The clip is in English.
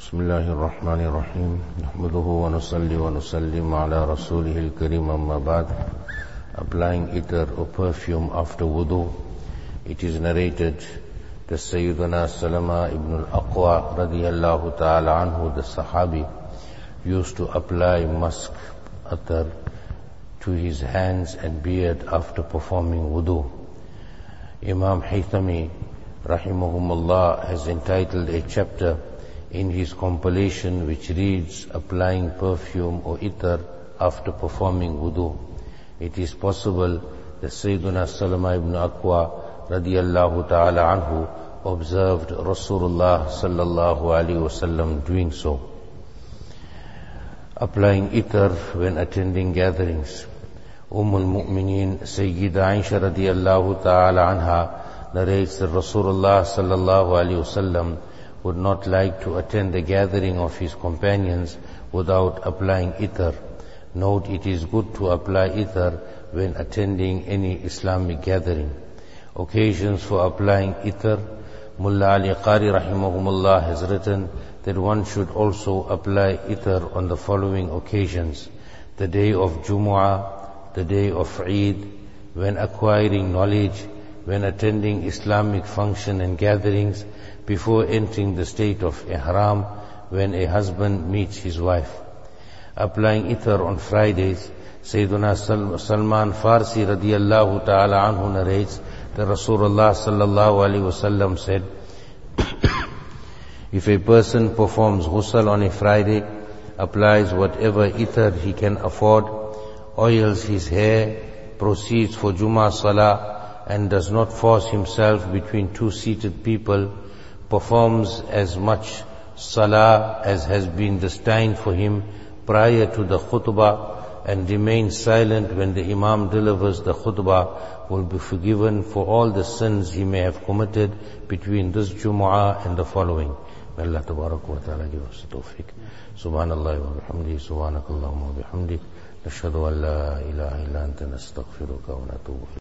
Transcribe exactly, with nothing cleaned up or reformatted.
بسم الله الرحمن الرحيم نحمده ونصلي ونسلم على رسوله الكريم أما بعد. Applying ether or perfume after wudu. It is narrated that Sayyidina Salama ibn al-Aqwa radiyallahu ta'ala anhu, the Sahabi, used to apply musk attar to his hands and beard after performing wudu. Imam Haythami rahimahumullah has entitled a chapter in his compilation which reads applying perfume or ether after performing wudu. It is possible that Sayyidina Salama ibn Aqwa radiyallahu ta'ala anhu observed Rasulullah sallallahu alayhi wasallam doing so. Applying ether when attending gatherings. Umm al-Mu'mineen Sayyida Aisha radiyallahu ta'ala anha narrates that Rasulullah sallallahu alayhi wasallam would not like to attend the gathering of his companions without applying ether. Note, it is good to apply ether when attending any Islamic gathering. Occasions for applying ether. Mullah Ali Qari rahimahumullah has written that one should also apply ether on the following occasions: the day of Jumu'ah, the day of Eid, when acquiring knowledge, when attending Islamic function and gatherings, before entering the state of ihram, when a husband meets his wife. Applying ether on Fridays. Sayyiduna Salman Farsi radiyallahu ta'ala anhu narrates that Rasulullah sallallahu alaihi wasallam said, if a person performs ghusl on a Friday, applies whatever ether he can afford, oils his hair, proceeds for Jummah Salah, and does not force himself between two seated people, performs as much salah as has been destined for him prior to the khutbah, and remains silent when the imam delivers the khutbah, will be forgiven for all the sins he may have committed between this Jumu'ah and the following. May Allah tabarak wa ta'ala give us tawfiq. Subhanallah wa bihamdihi, subhanakallahumma wa bihamdik, nashhadu an la ilaha illa anta nastaghfiruka wa natubu.